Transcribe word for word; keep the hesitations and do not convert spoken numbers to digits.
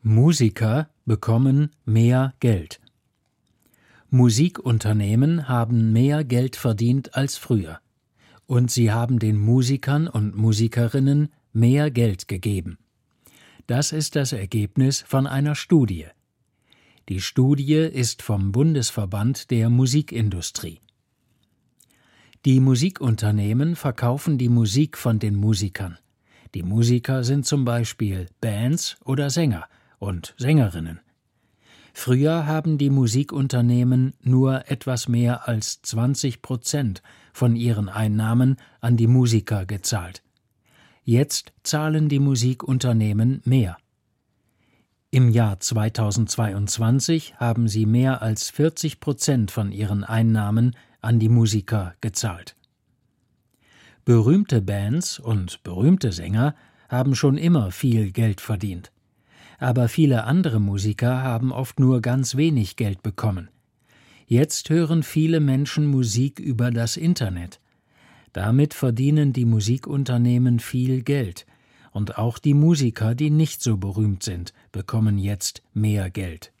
Musiker bekommen mehr Geld. Musikunternehmen haben mehr Geld verdient als früher. Und sie haben den Musikern und Musikerinnen mehr Geld gegeben. Das ist das Ergebnis von einer Studie. Die Studie ist vom Bundesverband der Musikindustrie. Die Musikunternehmen verkaufen die Musik von den Musikern. Die Musiker sind zum Beispiel Bands oder Sänger und Sängerinnen. Früher haben die Musikunternehmen nur etwas mehr als zwanzig Prozent von ihren Einnahmen an die Musiker gezahlt. Jetzt zahlen die Musikunternehmen mehr. Im Jahr zweitausendzweiundzwanzig haben sie mehr als vierzig Prozent von ihren Einnahmen an die Musiker gezahlt. Berühmte Bands und berühmte Sänger haben schon immer viel Geld verdient. Aber viele andere Musiker haben oft nur ganz wenig Geld bekommen. Jetzt hören viele Menschen Musik über das Internet. Damit verdienen die Musikunternehmen viel Geld. Und auch die Musiker, die nicht so berühmt sind, bekommen jetzt mehr Geld.